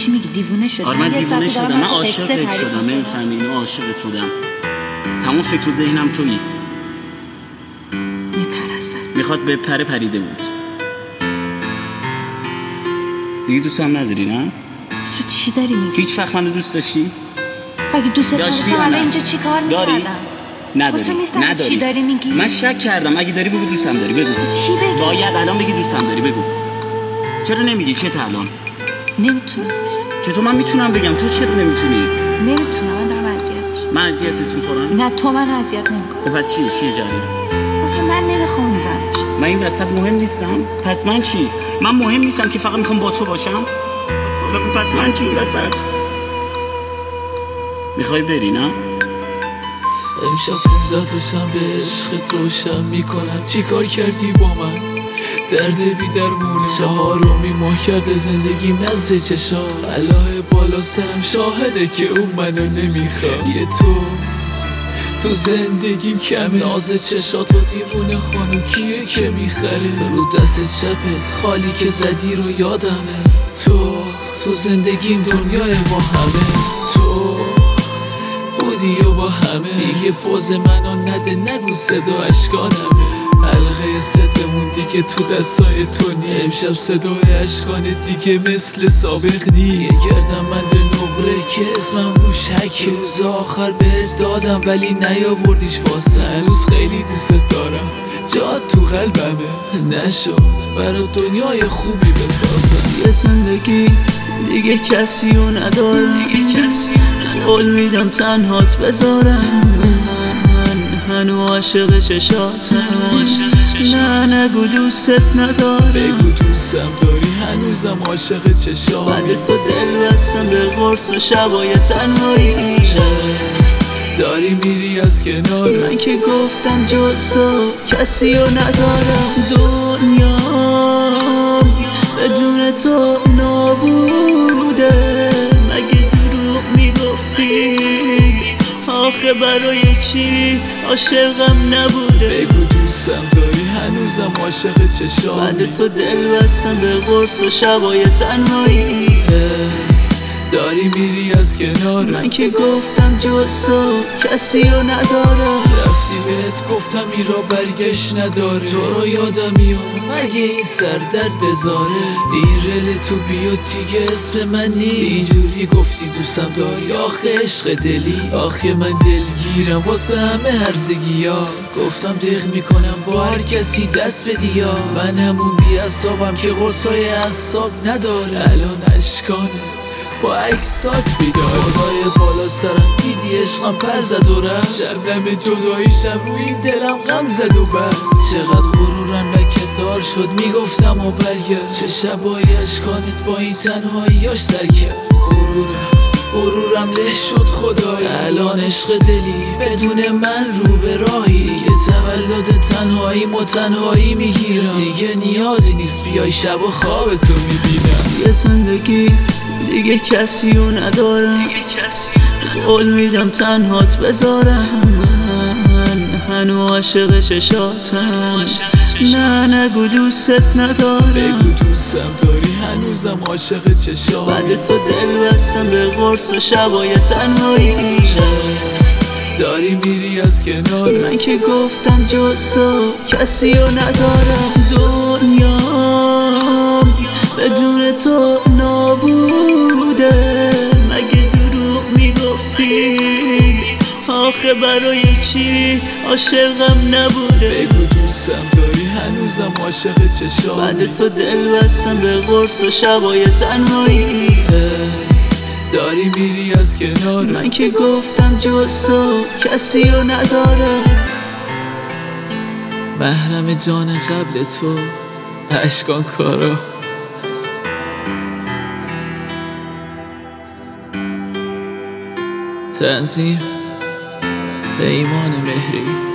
چی میگی؟ دیوونه شدی؟ آره من دیوونه شدم، من عاشقت شدم، نمیفهمی اینو، عاشقت شدم. تمام فکر و ذهنم تویی. میپرستم. میخواست بپره پریده بود. دیگه دوست هم نداری نه؟ تو چی داری میگی؟ هیچ وقت منو دوست داشتی؟ اگه دوست داشتی الان اینجا چی کار میکردم؟ نداری. چی داری میگی؟ من شک کردم، اگه داری بگو دوستم داری، بگو. چی بگی؟ باید الان بگی دوستم داری، بگو. چرا نمیگی؟ چه الان؟ نمیتونم. چطور من میتونم بگم؟ تو چرا نمیتونی؟ نمیتونم، من دارم اذیت میشم. من اذیتت میکنم؟ نه تو من اذیت نمیکنی. پس چیه جریان؟ اصلا من نمیخوام زن بشم. من این وسط مهم نیستم؟ پس من چی؟ من مهم نیستم که فقط میخوام با تو باشم؟ پس من چی این وسط؟ میخوای بری نه؟ امشب 15 تا شنبه عشقت روشن میکنم. چی کار کردی با من؟ درد بی درمونه. 4 ماه کرده زندگیم نزد چشا. الهه بالا سرم شاهده که اون منو نمیخواد. یه تو زندگیم کمه. ناز چشات و دیوونه خانم کیه که میخره؟ رو دست چپت خالی که زدی رو یادمه. تو زندگیم دنیای با همه. تو بودی و با همه. دیگه پوز منو نده، نگو صدا اشکانمه. حلقه ستمون دیگه تو دستای تو نی. امشب صدای اشکانه دیگه مثل سابق نیست. گردم من به نقره که اسمم روش حکه. روز آخر بهت دادم ولی نیاوردیش واسه. هنوز خیلی دوست دارم، جات تو قلبمه. نشد برا دنیای خوبی بسازم. یه زندگی دیگه کسیو ندارم، قول میدم تنهات بذارم. هنو عاشق چشاتم. نه نگو دوست ندارم. بگو دوستم داری، هنوزم عاشق چشام. بعد تو دل بستم به قرص و شبای تنهایی. داری میری از کنار من که گفتم جز تو کسیو ندارم. دنیا بدون تو نابوده. مگه دروغ میگفتی؟ آخه برای چی عاشقم نبوده؟ بگو دوستم داری، هنوزم عاشق چشام. بعد تو دل بستم به قرص و شبای تنهایی. داری میری از کنار من که گفتم جز تو کسیو ندارم. رفتی بهت گفتم این را برگشت نداره. تو رو یادم میاد مگه این سر درد بذاره. این رل تو بیاد دیگه اسم من نی. اینجوری گفتی دوستم داری، آخه عشق دلی. آخه من دلگیرم واسه همه هرزگی ها. گفتم دق میکنم با هر کسی دست بدی یا. من همون بی اعصابم که قرصای اعصاب نداره. الان اشکانه با عکسات بیدار. خدای بالا سرم دیدی عشقم پر زد و رفت. شبنم جداییشم روی این دلم غم زد و بس. چقدر غرورم لکه دار شد میگفتم و برگرد. چه شبای اشکانت با این تنهاییاش سر کرد. غرورم له شد خدایی. الان عشق دلی بدون من رو به راهی. دیگه تولد تنهایی میگیرم. دیگه نیازی نیست بیای شب و خوابتو میبینم. یه زندگی دیگه کسیو ندارم، قول میدم تنهات بذارم. هنو عاشق چشاتم. نه نگو دوست ندارم. بگو دوستم داری، هنوزم عاشق چشام. بعد تو دل بستم به قرص و شبای تنهایی. داری میری از کنار من که گفتم جز تو کسیو ندارم. دنیا بدون تو نابوده. مگه دروغ میگفتی؟ آخه برای چی عاشقم نبوده؟ بگو دوستم داری، هنوزم عاشق چشام. بعد تو دل بستم به قرص و شبای تنهایی. داری میری از کنار من که گفتم جز تو کسیو ندارم. محرم جان قبل تو اشکان کارا. تنظیم پیمان مهری.